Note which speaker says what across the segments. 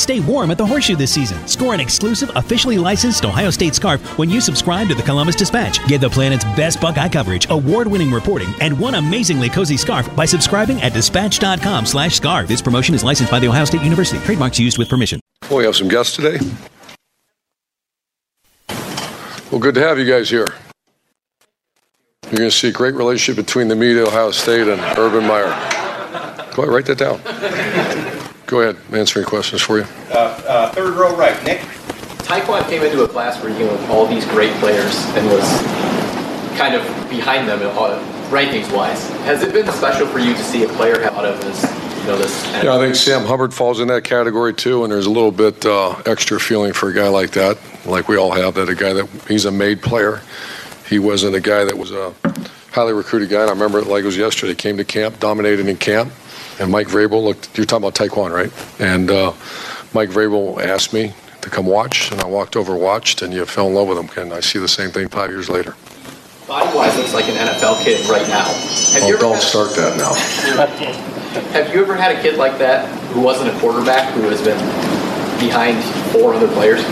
Speaker 1: Stay warm at the Horseshoe this season. Score an exclusive, officially licensed Ohio State scarf when you subscribe to the Columbus Dispatch. Get the planet's best Buckeye coverage, award-winning reporting, and one amazingly cozy scarf by subscribing at dispatch.com/scarf. This promotion is licensed by The Ohio State University. Trademarks used with permission.
Speaker 2: Well, we have some guests today. Well, good to have you guys here. You're going to see a great relationship between the media, Ohio State, and Urban Meyer. Go ahead, write that down. Go ahead, answering questions for you.
Speaker 3: Third row right, Nick.
Speaker 4: Taekwon came into a class where with all these great players and was kind of behind them rankings-wise. Has it been special for you to see a player have out of this?
Speaker 2: Yeah, I think Sam Hubbard falls in that category too, and there's a little bit extra feeling for a guy like that, like we all have, that a guy that he's a made player. He wasn't a guy that was a highly recruited guy, and I remember it like it was yesterday. He came to camp, dominated in camp, and Mike Vrabel you're talking about Taekwon, right? And Mike Vrabel asked me to come watch, and I walked over, watched, and you fell in love with him, and I see the same thing 5 years later.
Speaker 4: Body-wise, looks like an NFL kid right now.
Speaker 2: Don't start that now.
Speaker 4: Have you ever had a kid like that who wasn't a quarterback who has been behind 4 other players?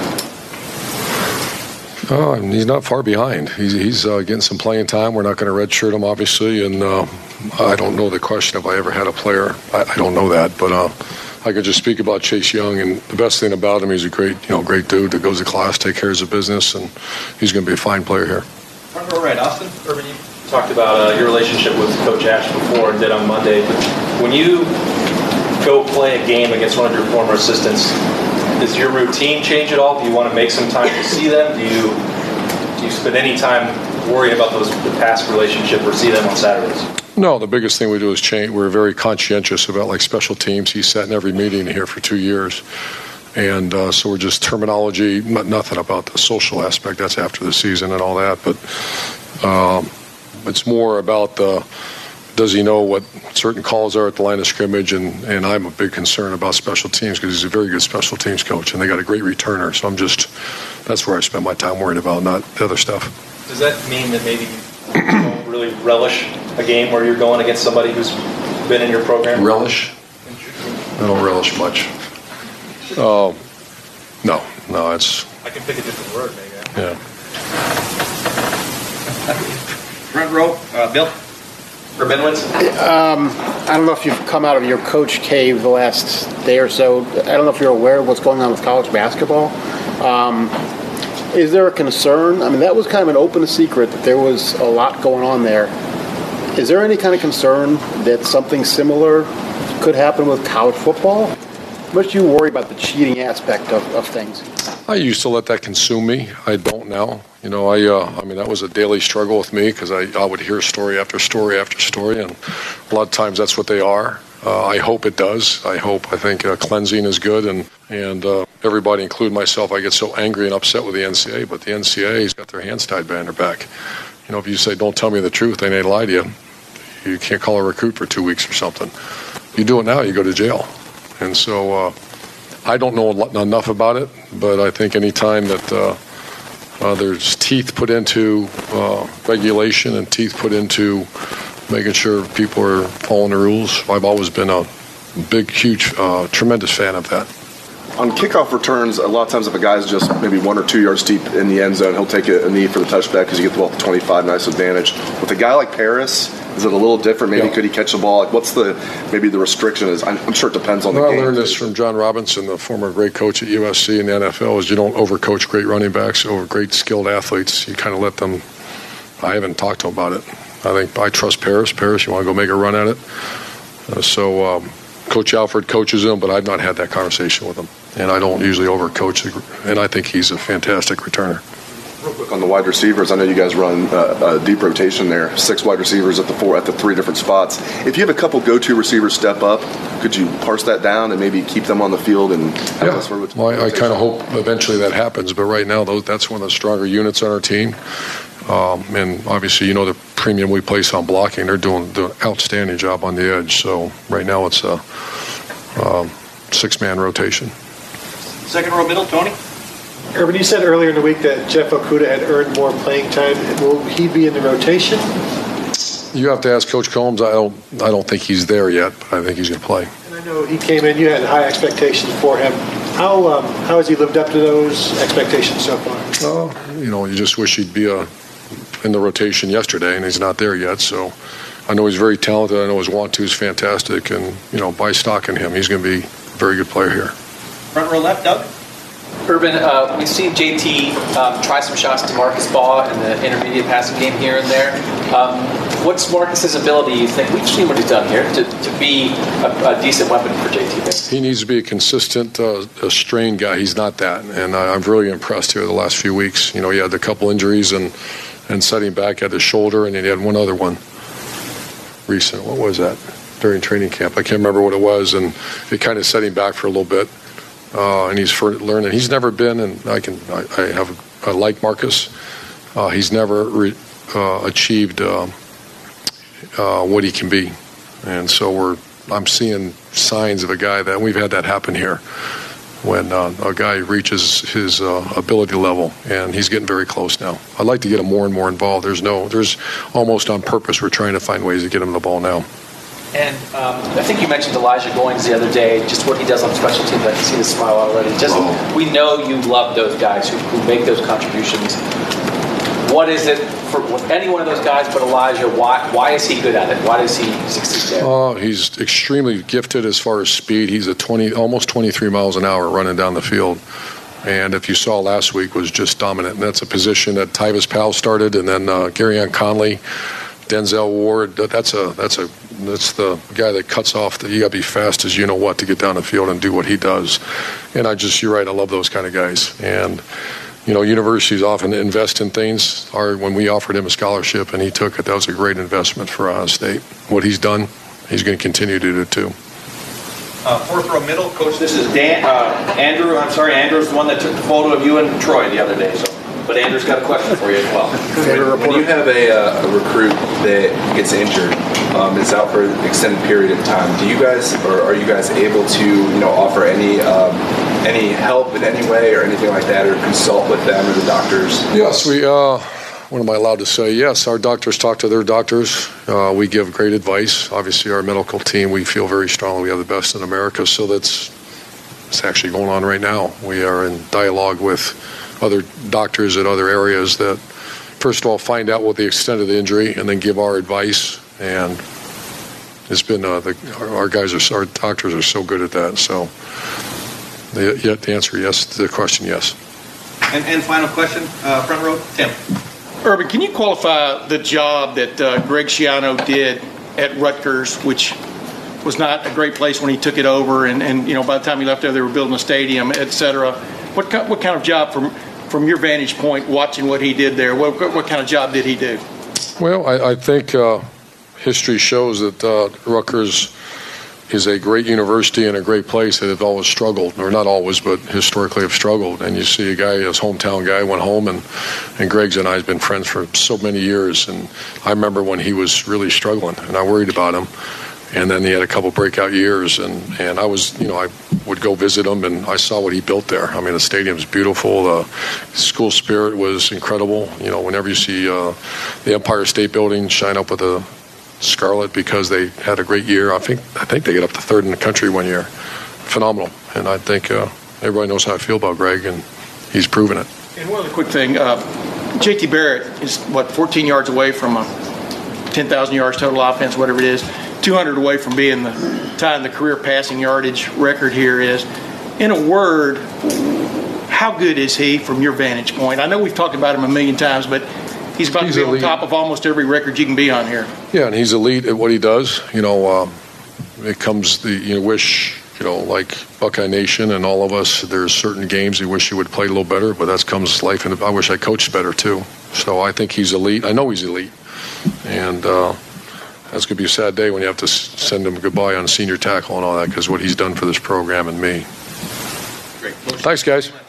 Speaker 2: Oh, he's not far behind. He's getting some playing time. We're not going to redshirt him, obviously, and I don't know the question if I ever had a player. I don't know that, but I could just speak about Chase Young, and the best thing about him, he's a great dude that goes to class, takes care of his business, and he's going to be a fine player here.
Speaker 3: All right, Austin. Urban, you talked about your relationship with Coach Ash before and did on Monday. But when you go play a game against one of your former assistants, does your routine change at all? Do you want to make some time to see them? Do you spend any time worrying about the past relationship or see them on Saturdays?
Speaker 2: No, the biggest thing we do is change. We're very conscientious about special teams. He sat in every meeting here for 2 years. And so we're just terminology, nothing about the social aspect. That's after the season and all that. But it's more about does he know what certain calls are at the line of scrimmage? And I'm a big concern about special teams because he's a very good special teams coach, and they got a great returner. So that's where I spend my time worried about, not the other stuff.
Speaker 3: Does that mean that maybe you don't really relish a game where you're going against somebody who's been in your program?
Speaker 2: Relish? I don't relish much. No, it's...
Speaker 3: I can pick a different word, maybe.
Speaker 2: Yeah.
Speaker 3: Front row, Bill. For Ben Wentz.
Speaker 5: I don't know if you've come out of your coach cave the last day or so. I don't know if you're aware of what's going on with college basketball. Is there a concern? I mean, that was kind of an open secret that there was a lot going on there. Is there any kind of concern that something similar could happen with college football? How much do you worry about the cheating aspect of things?
Speaker 2: I used to let that consume me. I don't now. I mean, that was a daily struggle with me because I would hear story after story after story, and a lot of times that's what they are. I hope it does. I think cleansing is good, and everybody, including myself, I get so angry and upset with the NCAA, but the NCAA's got their hands tied behind their back. If you say, don't tell me the truth, they may lie to you. You can't call a recruit for 2 weeks or something. You do it now, you go to jail. And so I don't know enough about it, but I think any time that there's teeth put into regulation and teeth put into making sure people are following the rules, I've always been a big, huge, tremendous fan of that.
Speaker 6: On kickoff returns, a lot of times if a guy's just maybe 1 or 2 yards deep in the end zone, he'll take a knee for the touchback because you get the ball at the 25, nice advantage. With a guy like Paris, is it a little different? Maybe could he catch the ball? What's the restriction is? I'm sure it depends on the game.
Speaker 2: I learned this from John Robinson, the former great coach at USC in the NFL, is you don't overcoach great running backs over great skilled athletes. You kind of let them. I haven't talked to him about it. I think I trust Paris. Paris, you want to go make a run at it? So Coach Alford coaches him, but I've not had that conversation with him. And I don't usually overcoach, and I think he's a fantastic returner.
Speaker 6: Real quick on the wide receivers, I know you guys run a deep rotation there, 6 wide receivers at the 3 different spots. If you have a couple go-to receivers step up, could you parse that down and maybe keep them on the field? And
Speaker 2: I kind of hope eventually that happens, but right now that's one of the stronger units on our team. And obviously, the premium we place on blocking. They're doing an outstanding job on the edge. So right now it's a 6-man rotation.
Speaker 3: Second row middle, Tony.
Speaker 7: Urban, you said earlier in the week that Jeff Okudah had earned more playing time. Will he be in the rotation?
Speaker 2: You have to ask Coach Combs. I don't think he's there yet, but I think he's going to play.
Speaker 7: And I know he came in. You had high expectations for him How has he lived up to those expectations so far?
Speaker 2: You just wish he'd be in the rotation yesterday, and he's not there yet. So I know he's very talented. I know his want-to is fantastic, and buy stock in him. He's going to be a very good player here.
Speaker 8: Front row left, Doug.
Speaker 4: Urban, we've seen JT try some shots to Marcus Baugh in the intermediate passing game here and there. What's Marcus's ability, you think? We've seen what he's done here to be a decent weapon for JT.
Speaker 2: He needs to be a consistent, a strained guy. He's not that, and I'm really impressed here the last few weeks. He had a couple injuries and setting back at the shoulder, and then he had one other one recent. What was that? During training camp. I can't remember what it was, and it kind of set him back for a little bit. And he's learning. He's never been, and I like Marcus. He's never achieved what he can be, and so I'm seeing signs of a guy that we've had that happen here when a guy reaches his ability level, and he's getting very close now. I'd like to get him more and more involved. There's almost on purpose we're trying to find ways to get him the ball now.
Speaker 3: And I think you mentioned Elijah Goins the other day, just what he does on special teams. I can see the smile already. We know you love those guys who make those contributions. What is it for any one of those guys but Elijah? Why is he good at it? Why does he succeed there?
Speaker 2: He's extremely gifted as far as speed. He's almost 23 miles an hour running down the field. And if you saw last week, was just dominant. And that's a position that Tyvis Powell started, and then Garyon Conley, Denzel Ward. That's the guy that cuts off. You got to be fast as you know what to get down the field and do what he does. And you're right. I love those kind of guys. And universities often invest in things. When we offered him a scholarship and he took it, that was a great investment for Ohio State. What he's done, he's going to continue to do too.
Speaker 8: Fourth row middle, Coach. This is Andrew. I'm sorry, Andrew's the one that took the photo of you and Troy the other day. But Andrew's got a question for you as well.
Speaker 9: When you have a recruit that gets injured, is out for an extended period of time, are you guys able to offer any help in any way or anything like that, or consult with them or the doctors?
Speaker 2: Yes, we. What am I allowed to say? Yes, our doctors talk to their doctors. We give great advice. Obviously, our medical team, we feel very strongly we have the best in America. So it's actually going on right now. We are in dialogue with other doctors at other areas that, first of all, find out what the extent of the injury and then give our advice. And it's been our doctors are so good at that. So the answer yes to the question, yes.
Speaker 8: And final question, front row, Tim.
Speaker 10: Urban, can you qualify the job that Greg Schiano did at Rutgers, which was not a great place when he took it over, and by the time he left there, they were building a stadium, et cetera. What kind of job from your vantage point, watching what he did there, what kind of job did he do? Well,
Speaker 2: I think history shows that Rutgers is a great university and a great place that have always struggled, or not always, but historically have struggled. And you see a guy, his hometown guy, went home, and Greg's and I have been friends for so many years. And I remember when he was really struggling, and I worried about him. And then he had a couple breakout years, and I was, I would go visit him, and I saw what he built there. I mean, the stadium's beautiful. The school spirit was incredible. Whenever you see the Empire State Building shine up with a scarlet because they had a great year. I think they get up to third in the country one year. Phenomenal. And I think everybody knows how I feel about Greg, and he's proven it.
Speaker 10: And one other quick thing. J.T. Barrett is, 14 yards away from a 10,000 yards total offense, whatever it is. 200 away from being tying the career passing yardage record here is. In a word, how good is he from your vantage point? I know we've talked about him a million times, but he's about to be on top of almost every record you can be on here.
Speaker 2: Yeah, and he's elite at what he does. It comes like Buckeye Nation and all of us, there's certain games you wish you would play a little better, but that comes life, and I wish I coached better too. So I think he's elite. I know he's elite. And that's going to be a sad day when you have to send him goodbye on senior tackle and all that, because what he's done for this program and me.
Speaker 8: Great.
Speaker 2: Thanks, guys.